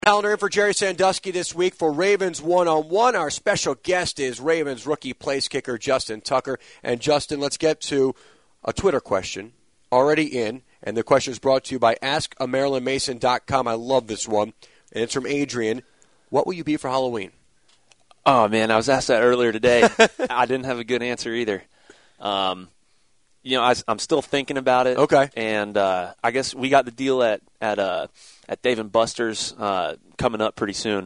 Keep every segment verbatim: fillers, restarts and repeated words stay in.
Calendar in for Jerry Sandusky this week for Ravens one-on-one. Our special guest is Ravens rookie place kicker Justin Tucker. And, Justin, let's get to a Twitter question already in. And the question is brought to you by ask a maryland mason dot com. I love this one. And it's from Adrian. What will you be for Halloween? Oh, man, I was asked that earlier today. I didn't have a good answer either. Um, you know, I, I'm still thinking about it. Okay. And uh, I guess we got the deal at at uh, at Dave and Buster's uh, coming up pretty soon.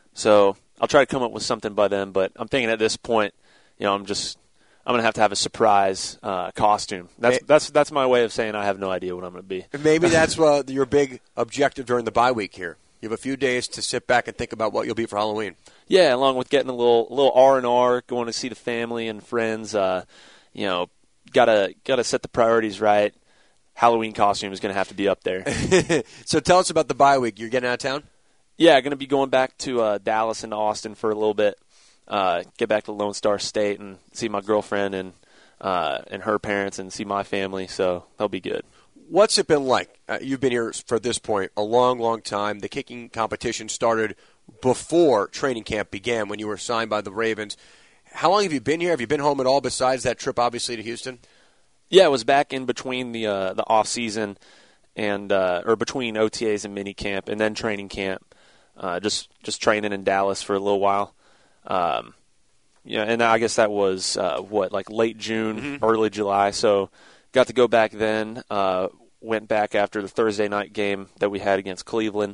So I'll try to come up with something by then. But I'm thinking at this point, you know, I'm just I'm gonna have to have a surprise uh, costume. That's May- that's that's my way of saying I have no idea what I'm gonna be. Maybe that's uh, your big objective during the bye week here. You have a few days to sit back and think about what you'll be for Halloween. Yeah, along with getting a little little R and R, going to see the family and friends. Uh, you know, gotta gotta set the priorities right. Halloween costume is going to have to be up there. So tell us about the bye week. You're getting out of town? Yeah, going to be going back to uh, Dallas and Austin for a little bit. Uh, get back to Lone Star State and see my girlfriend and uh, and her parents and see my family. So that'll be good. What's it been like? Uh, you've been here for this point a long, long time. The kicking competition started before training camp began when you were signed by the Ravens. How long have you been here? Have you been home at all besides that trip, obviously, to Houston? Yeah, it was back in between the uh, the off season and uh, or between O T As and mini camp and then training camp. Uh, just just training in Dallas for a little while. Um, yeah, and I guess that was uh, what like late June, mm-hmm. early July. So got to go back then. Uh, went back after the Thursday night game that we had against Cleveland.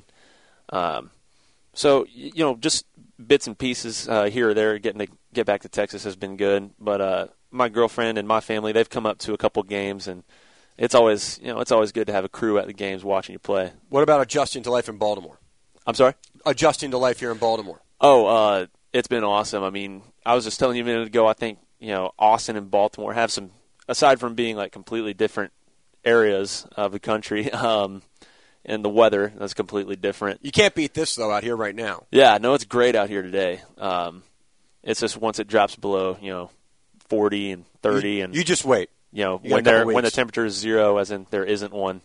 Um, so you know, just bits and pieces uh, here or there. Getting to get back to Texas has been good, but. Uh, My girlfriend and my family, they've come up to a couple games, and it's always, you know, it's always good to have a crew at the games watching you play. What about adjusting to life in Baltimore? I'm sorry? Adjusting to life here in Baltimore. Oh, uh, it's been awesome. I mean, I was just telling you a minute ago, I think, you know, Austin and Baltimore have some, aside from being like completely different areas of the country, um, and the weather, that's completely different. You can't beat this, though, out here right now. Yeah, no, it's great out here today. Um, it's just once it drops below, you know, forty and thirty, you, and you just wait. You know, you when there when the temperature is zero, as in there isn't one.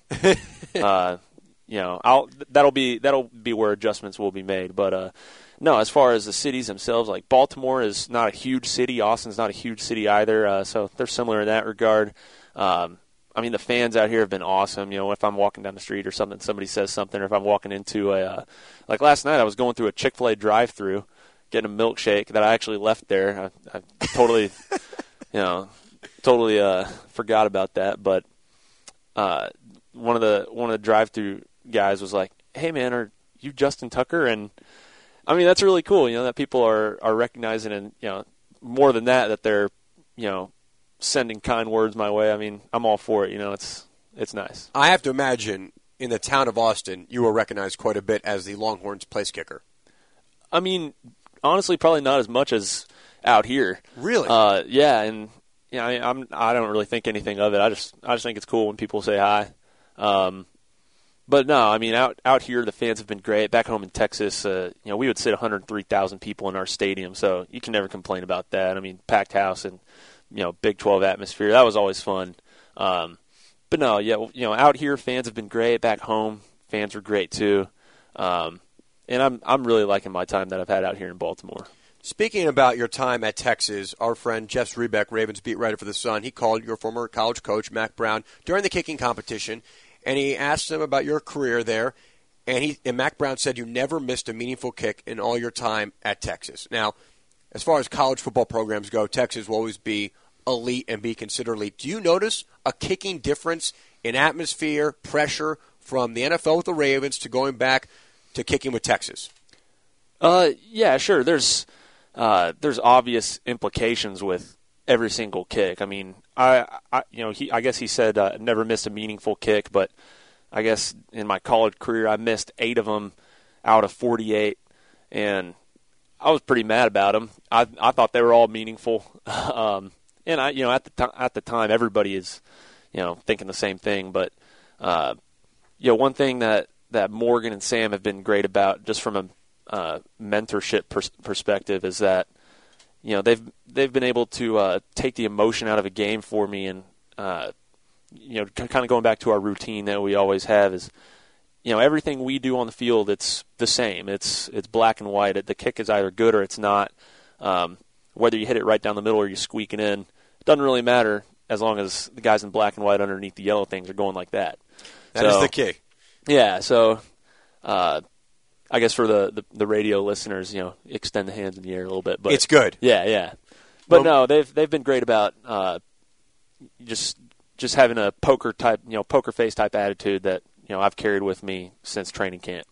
uh, you know, I'll that'll be that'll be where adjustments will be made. But uh, no, as far as the cities themselves, like Baltimore is not a huge city. Austin's not a huge city either. Uh, so they're similar in that regard. Um, I mean, the fans out here have been awesome. You know, if I'm walking down the street or something, somebody says something, or if I'm walking into a uh, like last night, I was going through a Chick-fil-A drive-through, getting a milkshake that I actually left there. I, I totally, you know, totally uh, forgot about that. But uh, one of the one of the drive-through guys was like, "Hey, man, are you Justin Tucker?" And I mean, that's really cool. You know, that people are are recognizing, and you know, more than that, that they're, you know, sending kind words my way. I mean, I'm all for it. You know, it's it's nice. I have to imagine in the town of Austin, you were recognized quite a bit as the Longhorns place kicker. I mean, honestly, probably not as much as out here. Really? Uh, yeah, and you know, I, I'm I don't really think anything of it. I just I just think it's cool when people say hi. Um, but no, I mean, out out here, the fans have been great. Back home in Texas, uh, you know, we would sit one hundred three thousand people in our stadium, so you can never complain about that. I mean, packed house and, you know, Big twelve atmosphere. That was always fun. Um, but no, yeah, you know, out here, fans have been great. Back home, fans were great too. Um, and I'm I'm really liking my time that I've had out here in Baltimore. Speaking about your time at Texas, our friend Jeff Zrebeck, Ravens beat writer for The Sun, he called your former college coach, Mack Brown, during the kicking competition, and he asked him about your career there. And he and Mack Brown said you never missed a meaningful kick in all your time at Texas. Now, as far as college football programs go, Texas will always be elite and be considered elite. Do you notice a kicking difference in atmosphere, pressure from the N F L with the Ravens to going back to kicking with Texas? Uh, yeah, sure. There's uh, there's obvious implications with every single kick. I mean, I, I you know, he I guess he said uh, never missed a meaningful kick, but I guess in my college career I missed eight of them out of forty-eight, and I was pretty mad about them. I I thought they were all meaningful. um, And I, you know, at the t- at the time, everybody is, you know, thinking the same thing. But, uh, you know, one thing that, that Morgan and Sam have been great about, just from a uh, mentorship pers- perspective, is that, you know, they've they've been able to uh, take the emotion out of a game for me, and uh, you know, kind of going back to our routine that we always have is, you know, everything we do on the field, it's the same. It's it's black and white. The kick is either good or it's not. Um, whether you hit it right down the middle or you squeak it in, it doesn't really matter as long as the guys in black and white underneath the yellow things are going like that. That so, is the key. Yeah, so uh, I guess for the, the, the radio listeners, you know, extend the hands in the air a little bit. But it's good. Yeah, yeah. But well, no, they've they've been great about uh, just just having a poker type, you know, poker face type attitude that, you know, I've carried with me since training camp.